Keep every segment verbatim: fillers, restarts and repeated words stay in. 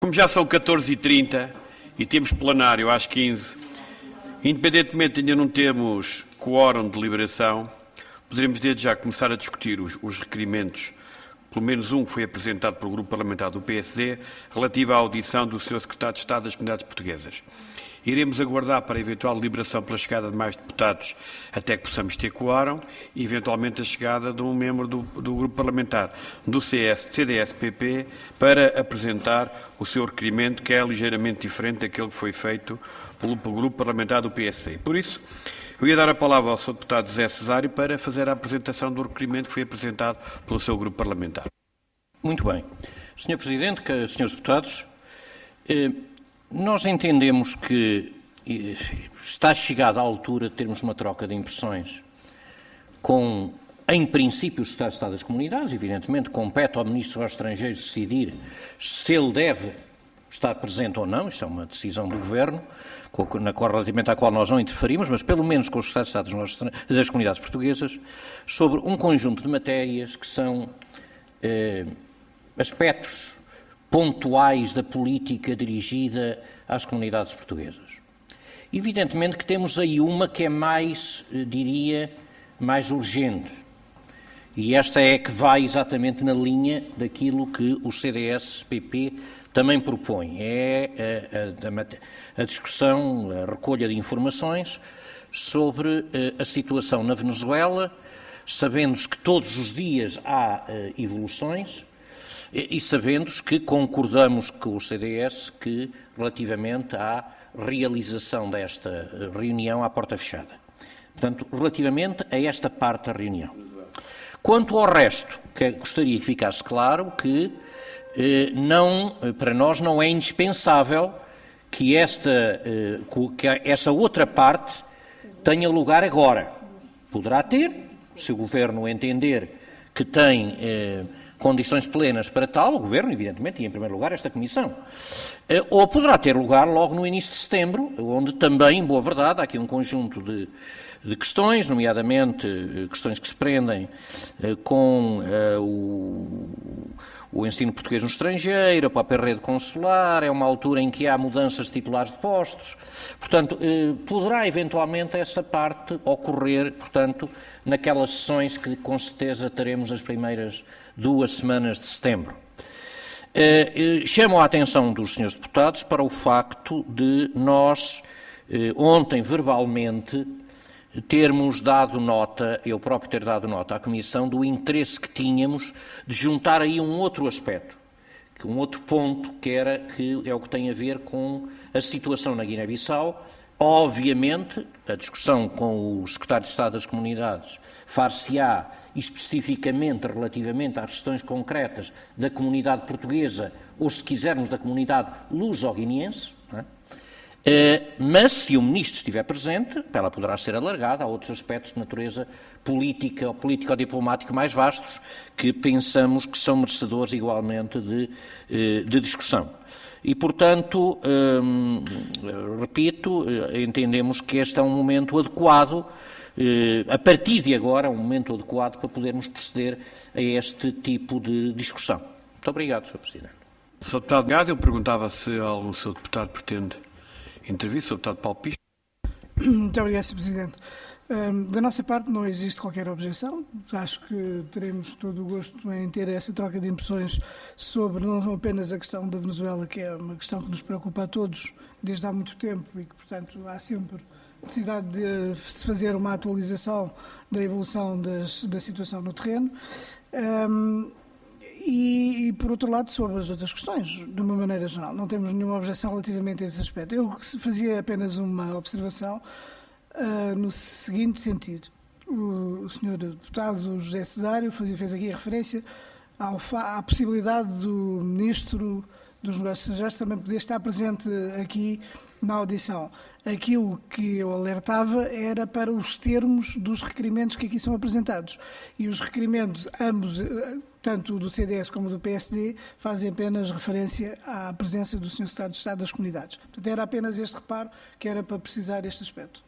Como já são catorze e trinta e temos plenário às quinze, independentemente de ainda não termos quórum de deliberação, poderemos desde já começar a discutir os, os requerimentos, pelo menos um que foi apresentado pelo Grupo Parlamentar do P S D, relativo à audição do senhor Secretário de Estado das Comunidades Portuguesas. Iremos aguardar para a eventual deliberação pela chegada de mais deputados até que possamos ter quórum e, eventualmente, a chegada de um membro do, do Grupo Parlamentar do C D S P P para apresentar o seu requerimento, que é ligeiramente diferente daquele que foi feito pelo, pelo Grupo Parlamentar do P S D. Por isso, eu ia dar a palavra ao senhor Deputado José Cesário para fazer a apresentação do requerimento que foi apresentado pelo seu Grupo Parlamentar. Muito bem. senhor Presidente, senhores Deputados, eh, nós entendemos que está chegada a altura de termos uma troca de impressões com, em princípio, o Secretário de Estado das Comunidades. Evidentemente, compete ao Ministro dos Estrangeiros decidir se ele deve estar presente ou não. Isto é uma decisão do Governo, na qual, relativamente à qual nós não interferimos, mas pelo menos com o Secretário de Estado das Comunidades Portuguesas, sobre um conjunto de matérias que são eh, aspectos pontuais da política dirigida às comunidades portuguesas. Evidentemente que temos aí uma que é mais, diria, mais urgente. E esta é que vai exatamente na linha daquilo que o C D S P P também propõe. É a, a, a discussão, a recolha de informações sobre a situação na Venezuela, sabendo que todos os dias há evoluções, e sabendo que concordamos com o C D S que, relativamente à realização desta reunião à porta fechada. Portanto, relativamente a esta parte da reunião. Quanto ao resto, que gostaria que ficasse claro que, eh, não, para nós não é indispensável que esta, eh, que essa outra parte tenha lugar agora. Poderá ter, se o Governo entender que tem eh, condições plenas para tal, o Governo, evidentemente, e em primeiro lugar esta Comissão. Ou poderá ter lugar logo no início de setembro, onde também, em boa verdade, há aqui um conjunto de, de questões, nomeadamente questões que se prendem com uh, o, o ensino português no estrangeiro, a própria rede consular, é uma altura em que há mudanças de titulares de postos. Portanto, uh, poderá eventualmente esta parte ocorrer, portanto, naquelas sessões que com certeza teremos as primeiras duas semanas de setembro. Uh, uh, chamo a atenção dos senhores deputados para o facto de nós, uh, ontem, verbalmente, termos dado nota, eu próprio ter dado nota à Comissão, do interesse que tínhamos de juntar aí um outro aspecto, um outro ponto, que era que é o que tem a ver com a situação na Guiné-Bissau. Obviamente, a discussão com o Secretário de Estado das Comunidades far-se-á especificamente relativamente às questões concretas da comunidade portuguesa, ou, se quisermos, da comunidade luso-guineense, não é? Uh, mas, se o Ministro estiver presente, ela poderá ser alargada a outros aspectos de natureza política ou político-diplomático mais vastos, que pensamos que são merecedores igualmente de, uh, de discussão. E, portanto, hum, repito, entendemos que este é um momento adequado, eh, a partir de agora, um momento adequado para podermos proceder a este tipo de discussão. Muito obrigado, senhor Presidente. senhor Deputado Gado, eu perguntava se algum senhor Deputado pretende intervir, senhor Deputado Paulo Pisto. Muito obrigado, senhor Presidente. Da nossa parte não existe qualquer objeção. Acho que teremos todo o gosto em ter essa troca de impressões sobre não apenas a questão da Venezuela, que é uma questão que nos preocupa a todos desde há muito tempo e que, portanto, há sempre necessidade de se fazer uma atualização da evolução das, da situação no terreno. Um, e, e, por outro lado, sobre as outras questões, de uma maneira geral. Não temos nenhuma objeção relativamente a esse aspecto. Eu fazia apenas uma observação Uh, no seguinte sentido. O, o senhor Deputado José Cesário fez, fez aqui a referência ao, à possibilidade do Ministro dos Negócios Estrangeiros também poder estar presente aqui na audição. Aquilo que eu alertava era para os termos dos requerimentos que aqui são apresentados. E os requerimentos, ambos, tanto do C D S como do P S D, fazem apenas referência à presença do senhor Secretário de Estado das Comunidades. Portanto, era apenas este reparo que era para precisar deste aspecto.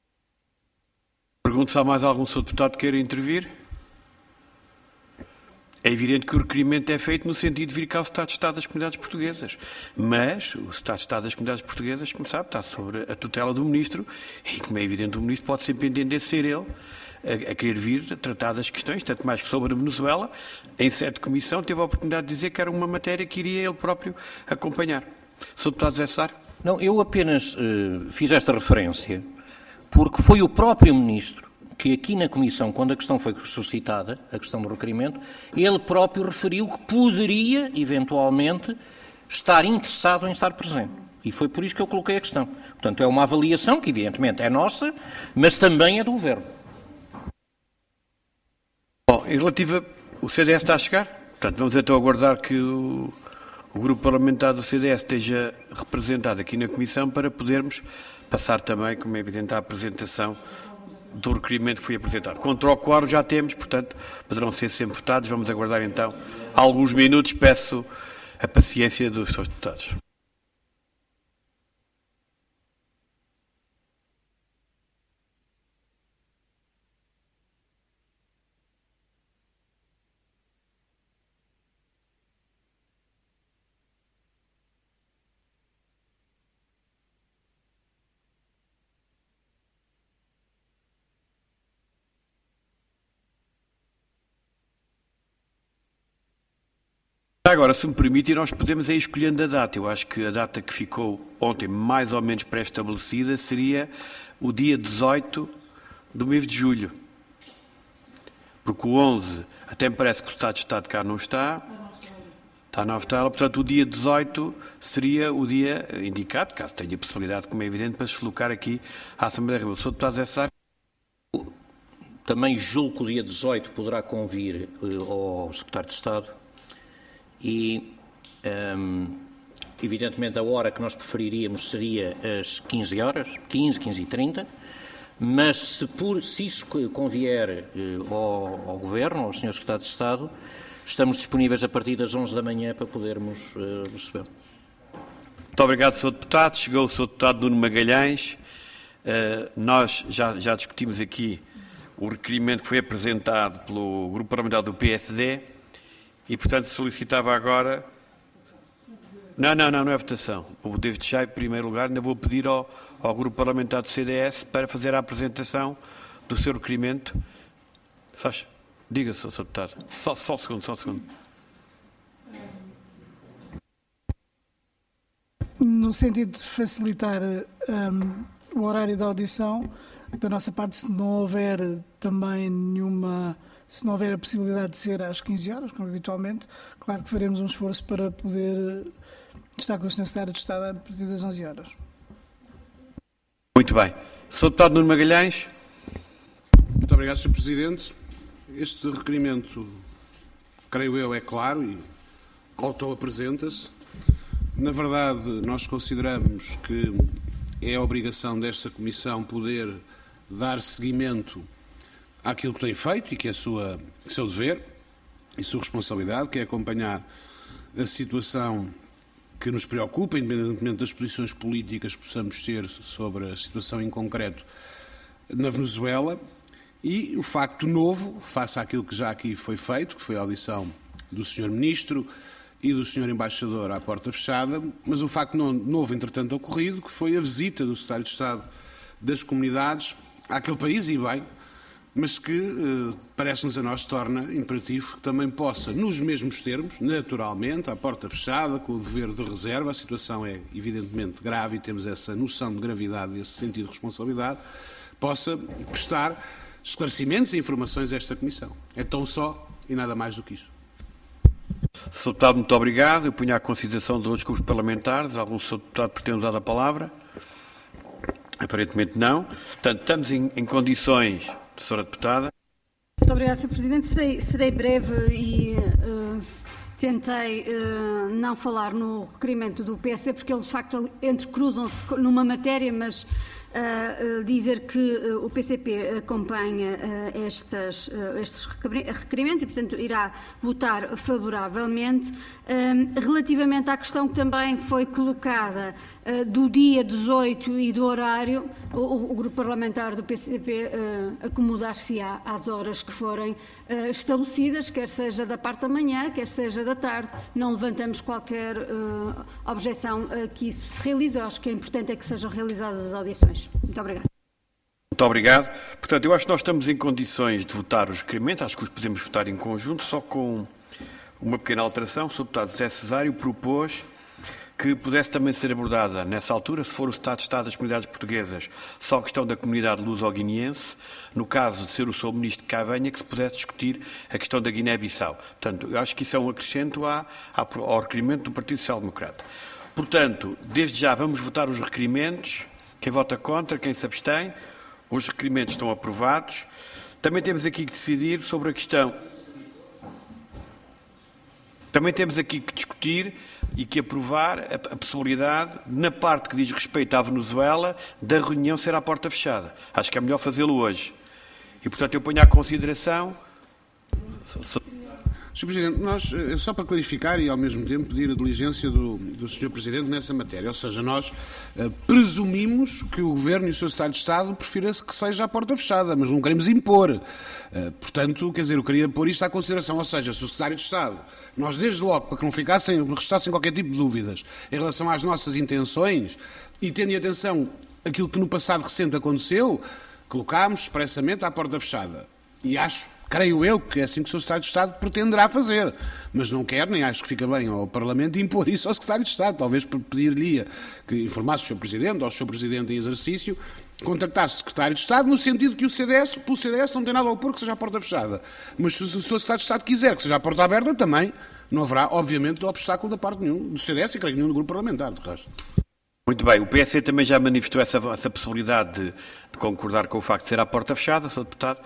Pergunto se há mais algum senhor Deputado que queira intervir. É evidente que o requerimento é feito no sentido de vir cá o Estado de Estado das Comunidades Portuguesas. Mas o Estado de Estado das Comunidades Portuguesas, como sabe, está sobre a tutela do Ministro e, como é evidente, o Ministro pode sempre entender ser ele a, a querer vir a tratar das questões, tanto mais que sobre a Venezuela, em sede de comissão, teve a oportunidade de dizer que era uma matéria que iria ele próprio acompanhar. senhor Deputado José Sá. Não, eu apenas uh, fiz esta referência porque foi o próprio Ministro que aqui na Comissão, quando a questão foi suscitada, a questão do requerimento, ele próprio referiu que poderia, eventualmente, estar interessado em estar presente. E foi por isso que eu coloquei a questão. Portanto, é uma avaliação que, evidentemente, é nossa, mas também é do Governo. Bom, em relativa... O C D S está a chegar? Portanto, vamos então aguardar que o, o Grupo Parlamentar do C D S esteja representado aqui na Comissão para podermos passar também, como é evidente, a apresentação do requerimento que foi apresentado. Contra o quórum já temos, portanto, poderão ser sempre votados. Vamos aguardar então alguns minutos. Peço a paciência dos senhores deputados. Agora, se me permitem, nós podemos ir escolhendo a data. Eu acho que a data que ficou ontem mais ou menos pré-estabelecida seria o dia dezoito do mês de julho. Porque o onze, até me parece que o Estado de Estado cá não está, está na Austrália, portanto o dia dezoito seria o dia indicado, caso tenha possibilidade, como é evidente, para se deslocar aqui à Assembleia da República. senhor Deputado José Sá. Também julgo que o dia dezoito poderá convir ao Secretário de Estado. E, um, evidentemente, a hora que nós preferiríamos seria às quinze horas, quinze, quinze e trinta, mas se, por, se isso convier uh, ao, ao Governo, aos senhores Secretários de Estado, estamos disponíveis a partir das onze da manhã para podermos uh, receber. Muito obrigado, senhor Deputado. Chegou o senhor Deputado Nuno Magalhães. Uh, nós já, já discutimos aqui o requerimento que foi apresentado pelo Grupo Parlamentar do P S D. E, portanto, solicitava agora... Não, não, não, não é votação. O David já, em primeiro lugar, ainda vou pedir ao, ao Grupo Parlamentar do C D S para fazer a apresentação do seu requerimento. Só, diga, senhor Deputado. Só, só um segundo, só um segundo. No sentido de facilitar um, o horário da audição, da nossa parte, se não houver também nenhuma... Se não houver a possibilidade de ser às quinze horas, como habitualmente, claro que faremos um esforço para poder estar com o senhor Secretário de Estado a partir das onze horas. Muito bem. senhor Deputado Nuno Magalhães. Muito obrigado, senhor Presidente. Este requerimento, creio eu, é claro e auto-apresenta-se. Na verdade, nós consideramos que é a obrigação desta Comissão poder dar seguimento àquilo que tem feito e que é sua, seu dever e sua responsabilidade, que é acompanhar a situação que nos preocupa, independentemente das posições políticas que possamos ter sobre a situação em concreto na Venezuela, e o facto novo, face àquilo que já aqui foi feito, que foi a audição do senhor Ministro e do senhor Embaixador à porta fechada, mas o facto novo, entretanto, ocorrido, que foi a visita do Secretário de Estado das Comunidades àquele país, e bem, mas que, eh, parece-nos a nós, torna imperativo que também possa, nos mesmos termos, naturalmente, à porta fechada, com o dever de reserva, a situação é evidentemente grave e temos essa noção de gravidade e esse sentido de responsabilidade, possa prestar esclarecimentos e informações a esta Comissão. É tão só e nada mais do que isso. senhor Deputado, muito obrigado. Eu ponho à consideração de outros grupos parlamentares. Algum senhor Deputado pretende usar a palavra? Aparentemente não. Portanto, estamos em, em condições... Senhora Deputada. Muito obrigada, senhor Presidente. Serei, serei breve e uh, tentei uh, não falar no requerimento do P S D, porque eles, de facto, entrecruzam-se numa matéria, mas uh, dizer que uh, o P C P acompanha uh, estas, uh, estes requerimentos e, portanto, irá votar favoravelmente. Uh, relativamente à questão que também foi colocada uh, do dia dezoito e do horário, o, o grupo parlamentar do P C P uh, acomodar-se-á às horas que forem uh, estabelecidas, quer seja da parte da manhã, quer seja da tarde. Não levantamos qualquer uh, objeção a que isso se realize. Eu acho que é importante é que sejam realizadas as audições. Muito obrigada. Muito obrigado. Portanto, eu acho que nós estamos em condições de votar os requerimentos, acho que os podemos votar em conjunto, só com uma pequena alteração. O senhor deputado José Cesário propôs que pudesse também ser abordada, nessa altura, se for o Estado de Estado das Comunidades Portuguesas, só a questão da comunidade luso-guineense, no caso de ser o senhor Ministro que cá venha, que se pudesse discutir a questão da Guiné-Bissau. Portanto, eu acho que isso é um acrescento à, ao requerimento do Partido Social Democrata. Portanto, desde já vamos votar os requerimentos. Quem vota contra, quem se abstém, os requerimentos estão aprovados. Também temos aqui que decidir sobre a questão... Também temos aqui que discutir e que aprovar a, a possibilidade, na parte que diz respeito à Venezuela, da reunião ser à porta fechada. Acho que é melhor fazê-lo hoje. E, portanto, eu ponho à consideração... senhor Presidente, nós, só para clarificar e ao mesmo tempo pedir a diligência do, do senhor Presidente nessa matéria, ou seja, nós uh, presumimos que o Governo e o seu Secretário de Estado prefiram que seja à porta fechada, mas não queremos impor. Uh, portanto, quer dizer, eu queria pôr isto à consideração, ou seja, se o Secretário de Estado, nós desde logo, para que não ficassem, não restassem qualquer tipo de dúvidas em relação às nossas intenções, e tendo em atenção aquilo que no passado recente aconteceu, colocámos expressamente à porta fechada. E acho, creio eu, que é assim que o senhor Secretário de Estado pretenderá fazer. Mas não quero, nem acho que fica bem ao Parlamento impor isso ao Secretário de Estado. Talvez pedir-lhe que informasse o senhor Presidente, ou o senhor Presidente em exercício, contactasse o Secretário de Estado, no sentido que o C D S, pelo C D S, não tem nada a opor que seja a porta fechada. Mas se o senhor Secretário de Estado quiser que seja a porta aberta, também não haverá, obviamente, obstáculo da parte nenhum do C D S e creio que nenhum do grupo parlamentar, de resto. Muito bem, o P S C também já manifestou essa, essa possibilidade de, de concordar com o facto de ser à porta fechada, senhor Deputado.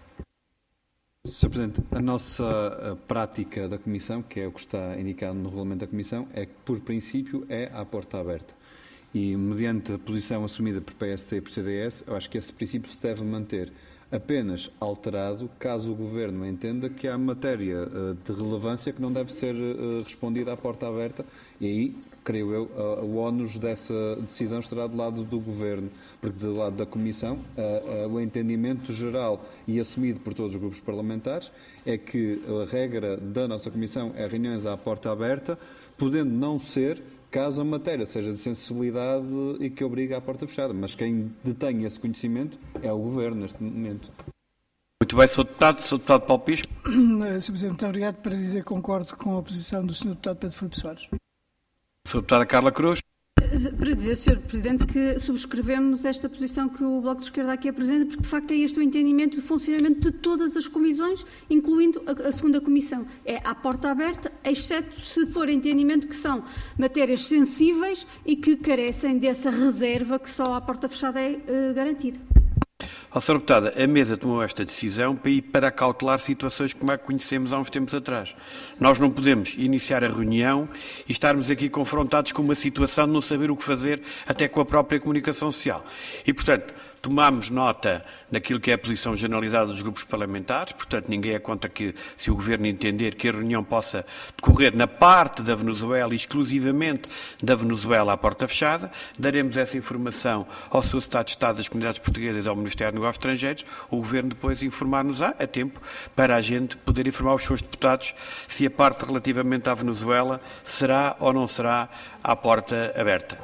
senhor Presidente, a nossa a prática da Comissão, que é o que está indicado no regulamento da Comissão, é que, por princípio, é à porta aberta. E, mediante a posição assumida por P S C e por C D S, eu acho que esse princípio se deve manter, apenas alterado caso o Governo entenda que há matéria uh, de relevância que não deve ser uh, respondida à porta aberta, e aí, creio eu, uh, o ónus dessa decisão estará do lado do Governo, porque do lado da Comissão, uh, uh, o entendimento geral e assumido por todos os grupos parlamentares é que a regra da nossa Comissão é reuniões à porta aberta, podendo não ser caso a matéria seja de sensibilidade e que obriga à porta fechada. Mas quem detém esse conhecimento é o Governo, neste momento. Muito bem, senhor Deputado. senhor Deputado Paulo Pisco. senhor Presidente, muito obrigado. Para dizer que concordo com a posição do senhor Deputado Pedro Filipe Soares. senhor Deputada Carla Cruz. Para dizer, senhor Presidente, que subscrevemos esta posição que o Bloco de Esquerda aqui apresenta, porque de facto é este o entendimento do funcionamento de todas as comissões, incluindo a, a segunda comissão. É à porta aberta, exceto se for entendimento que são matérias sensíveis e que carecem dessa reserva que só à porta fechada é uh, garantida. Ó, senhora Deputada, a mesa tomou esta decisão para ir para cautelar situações como a que conhecemos há uns tempos atrás. Nós não podemos iniciar a reunião e estarmos aqui confrontados com uma situação de não saber o que fazer, até com a própria comunicação social. E, portanto, tomámos nota naquilo que é a posição generalizada dos grupos parlamentares, portanto, ninguém é contra que, se o Governo entender que a reunião possa decorrer na parte da Venezuela, exclusivamente da Venezuela à porta fechada, daremos essa informação ao seu Secretário de Estado das Comunidades Portuguesas e ao Ministério dos Negócios Estrangeiros, o Governo depois informar-nos-á a tempo para a gente poder informar os seus deputados se a parte relativamente à Venezuela será ou não será à porta aberta.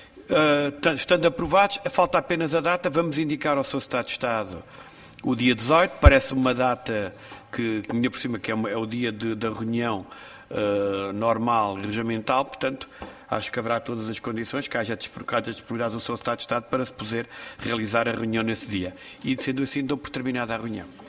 Uh, estando aprovados, falta apenas a data, vamos indicar ao seu Secretário de Estado o dia dezoito, parece uma data que, que ainda por cima, que é, uma, é o dia de, da reunião uh, normal e regimental, portanto, acho que haverá todas as condições que haja disponibilidade do seu Secretário de Estado para se poder realizar a reunião nesse dia. E, sendo assim, dou por terminada a reunião.